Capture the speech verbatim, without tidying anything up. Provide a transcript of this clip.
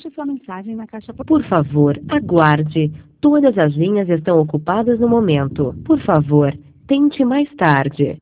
Deixe sua mensagem na caixa... Por favor, aguarde. Todas as linhas estão ocupadas no momento. Por favor, tente mais tarde.